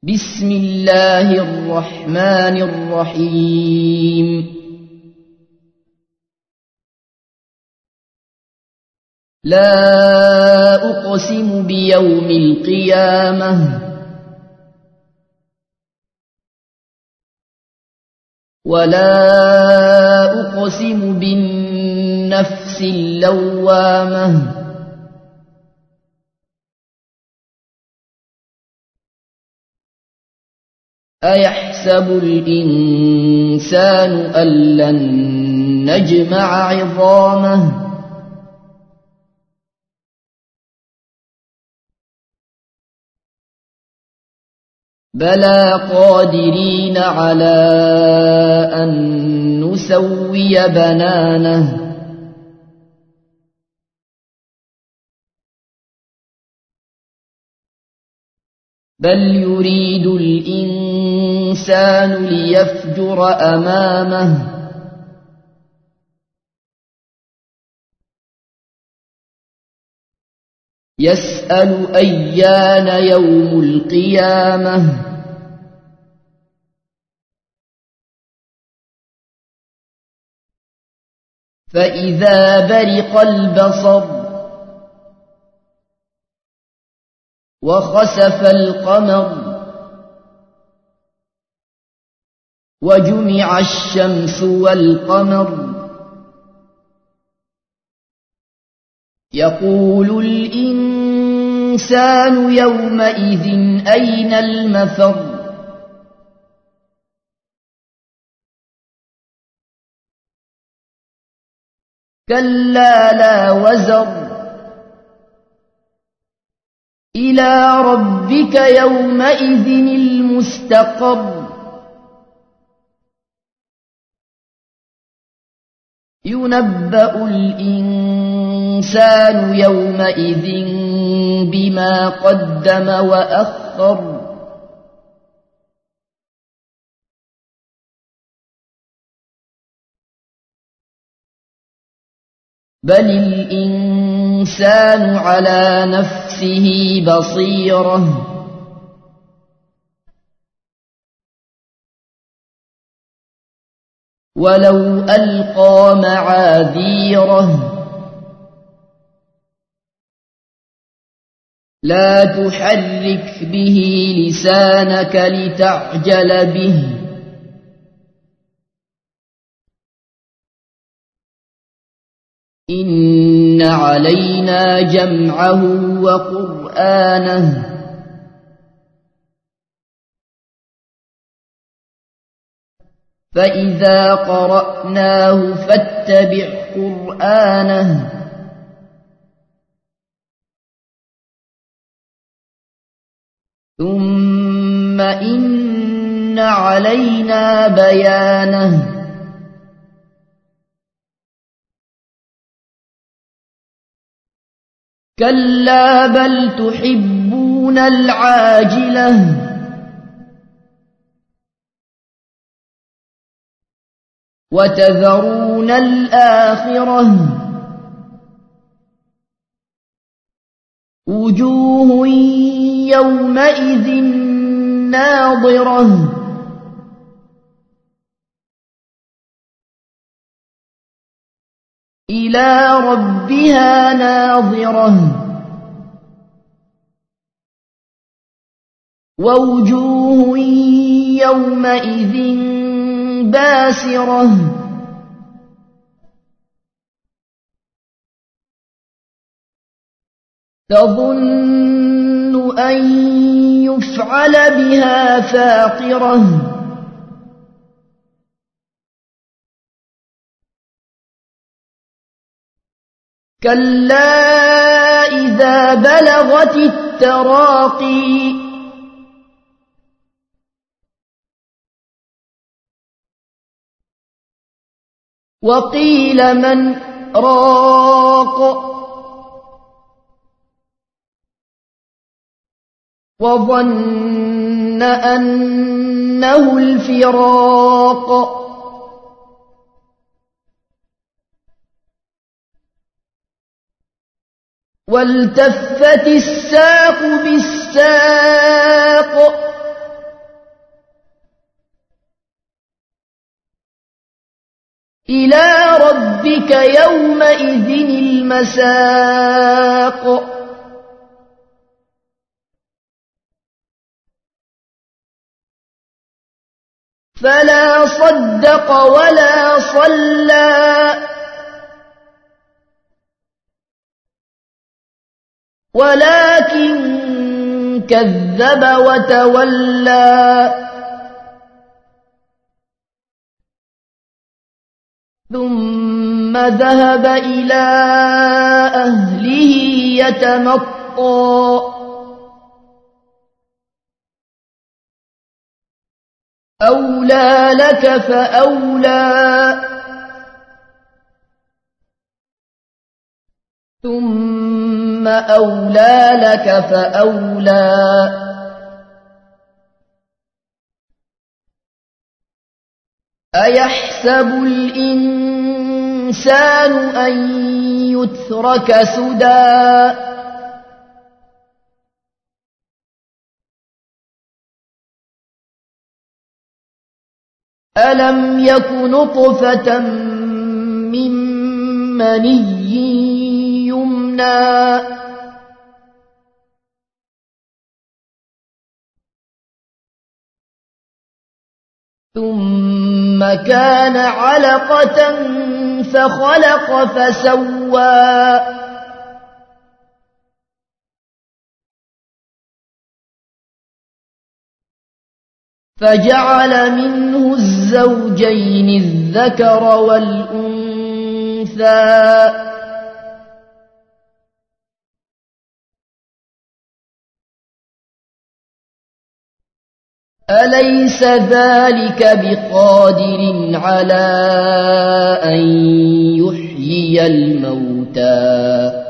بسم الله الرحمن الرحيم لا أقسم بيوم القيامة ولا أقسم بالنفس اللوامة أيحسب الإنسان أن لن نجمع عظامه بلى قادرين على أن نسوي بنانه بل يريد الإنسان ليفجر أمامه يسأل أيان يوم القيامة فإذا برق البصر وخسف القمر وجمع الشمس والقمر يقول الإنسان يومئذ أين المفر كلا لا وزر إلى ربك يومئذ المستقر ينبأ الإنسان يومئذ بما قدم وأخر بل الإنسان على نفسه بصيرة ولو ألقى معاذيره لا تحرك به لسانك لتعجل به إن علينا جمعه وقرآنه فإذا قرأناه فاتبع قرآنه ثم إن علينا بيانه كلا بل تحبون العاجلة وتذرون الآخرة وجوه يومئذ ناضرة إلى ربها ناظرة ووجوه يومئذ باسرة تظن أن يفعل بها فاقرة كلا إذا بلغت التراقي وقيل من راق وظن أنه الفراق والتفت الساق بالساق إلى ربك يومئذ المساق فلا صدق ولا صلى ولكن كذب وتولى ثم ذهب إلى أهله يتمطى أولى لك فأولى ثم أولى لك فأولى أيحسب الإنسان أن يترك سدى ألم يك نطفة من مني يمنى ثم كان علقة فخلق فسوى فجعل منه الزوجين الذكر والأنثى أليس ذلك بقادر على أن يحيي الموتى